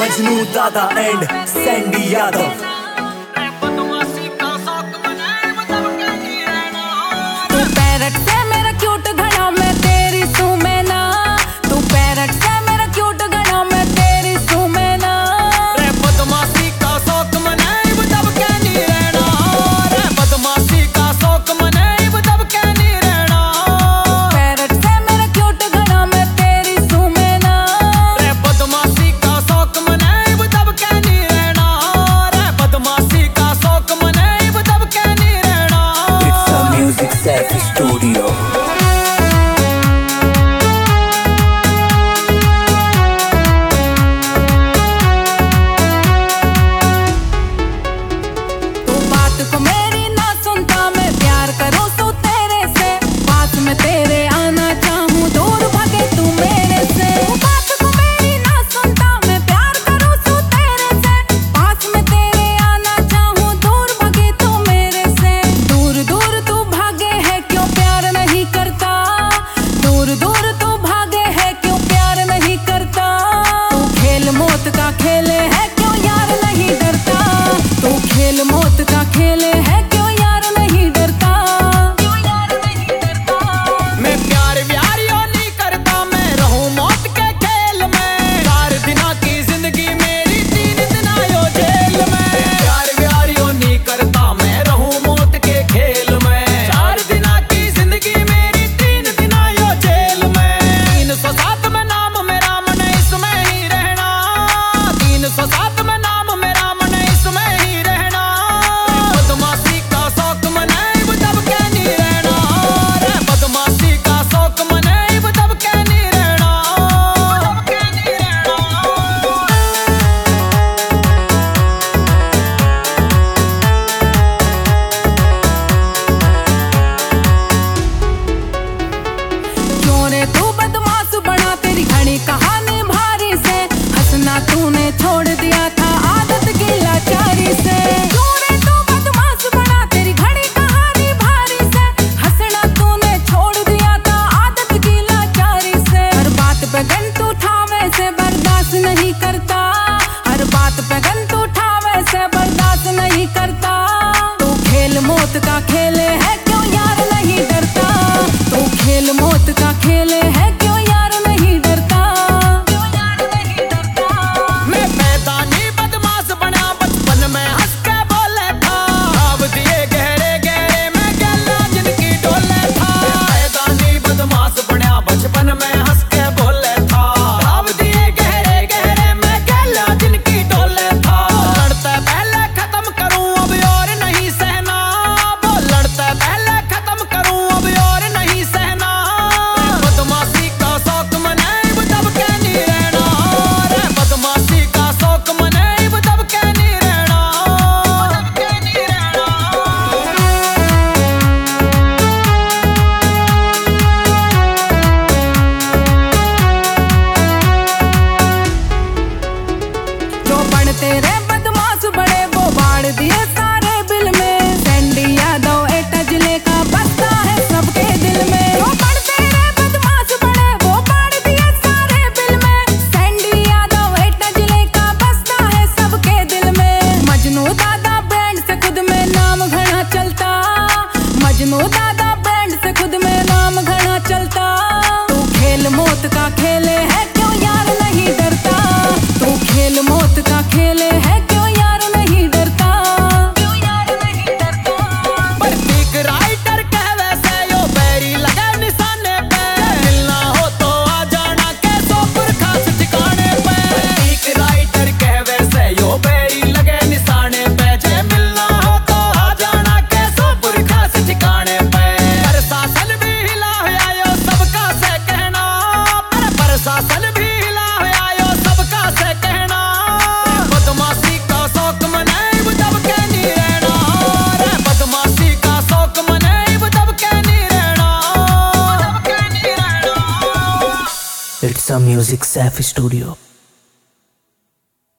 मजनू दादा and Sandy Yadav. तू parrot से मेरा क्यूट घड़ा में तेरी सू में ना, तू पैरट से मेरा क्यूट घड़ा में तेरी सू में ना। रे बदमाशी का शौक मनाई तब क्या नहीं रहना, रे बदमाशी का शौक मनाई तब क्या नहीं रहना। पैरट से मेरा क्यूट घड़ा में तेरी सू में ना, रे बदमाशी का शौक मनाई तब क्या नहीं रहना, रे बदमाशी का शौक मनाई तब क्या नहीं रहना। It's a music self studio। तू बात को मेरी ना सुनता, मैं प्यार करूं तो तेरे से, पास में तेरे आना चाहूं दूर भागे तू मेरे से। तू बात को मेरी ना सुनता, मैं प्यार करूं तो तेरे से, पास में तेरे आना चाहूं दूर भागे तू मेरे से। दूर दूर तू भागे है क्यों प्यार नहीं करता, दूर दूर तू भागे है क्यों प्यार नहीं करता। तू खेल मौत का खेले है क्यों यार नहीं डरता, तू खेल मौत का खेले है क्यों यार नहीं डरता, क्यों यार नहीं डरता। मैं प्यार व्यार यो नहीं करता, मैं रहूं मौत के खेल में। 4 दिना की जिंदगी मेरी 3 दिन आयो जेल में। प्यार व्यार यो नहीं करता, मैं रहूं मौत के खेल में। 4 दिना की जिंदगी मेरी 3 दिन आयो जेल में। 307 में नाम मेरा मन इसमें ही रहना, 307 में नाम मेरा मन इसमें ही रहना। बदमाशी का शौक मनाई तब क्या नहीं रहना, रे बदमाशी का शौक मनाई तब क्या नहीं रहना, तब क्या नहीं रहना। क्यों रे तू बदमाश बना, तेरी घड़ी कहानी भारी से, हंसना तूने छोड़ दिया था आदत की लाचारी से। क्यों रे तू बदमाश बना, तेरी घड़ी कहानी भारी से, हंसना तूने छोड़ दिया था आदत की लाचारी से। हर बात पे घंटू उठावे से बर्दाश्त नहीं करता, हर बात पे घंटू उठावे से बर्दाश्त नहीं करता। तू खेल मौत का खेले है क्यों यार नहीं डरता, तू खेल मौत का खेले है क्यों यार नहीं डरता, क्यों यार नहीं डरता। मैं पैदा नहीं बदमाश बना, बचपन में हंस के बोले था। अब दिए गहरे गहरे में गला जिनकी डोले था। पैदा नहीं बदमाश बना, बचपन में हंस के बोले था। अब दिए गहरे गहरे में गला जिनकी डोले था। लड़ते पहले खत्म करूं अब और नहीं सहना, वो लड़ते पहले खत्म करूं अब और नहीं सहना। बदमाशी का शौक मनाई तब क्या नहीं रहना, रे बदमाशी का शौक मनाई तब क्या नहीं रहना, तब क्या नहीं रहना। जो बन तेरे बदमाश बड़े वो बाढ़ दिए सारे बिल में। सैंडी यादव एटा जिले का बसता है सबके दिल में। जो बन तेरे बदमाश बड़े वो बाढ़ दिए सारे बिल में। सैंडी यादव एटा जिले का बसता है सबके दिल में। मजनू दादा बैंड से खुद में नाम घना चलता, मजनू दादा बैंड से खुद में नाम घना चलता। तू खेल मौत का खेले है क्यों यार नहीं डरता, तू खेल मौत का खेले है क्यों यार नहीं डरता, क्यों यार नहीं डरता। प्रतीक राइटर कहवे से यो बैरी लगे निशाने पे, मिलना हो तो आ जाना केशोपुर खास ठिकाने पे। प्रतीक राइटर कहवे से यो बैरी लगे निशाने पे, जे मिलना हो तो आ जाना केशोपुर खास ठिकाने पे। प्रशासन भी हिला हुआ यो सबका से कहना, प्रशासन भी हिला हुआ यो सबका से कहना। बदमाशी का शौक मनाई तब क्या नहीं रहना, रे बदमाशी का शौक मनाई तब क्या नहीं रहना, तब क्या नहीं रहना। It's a music self studio।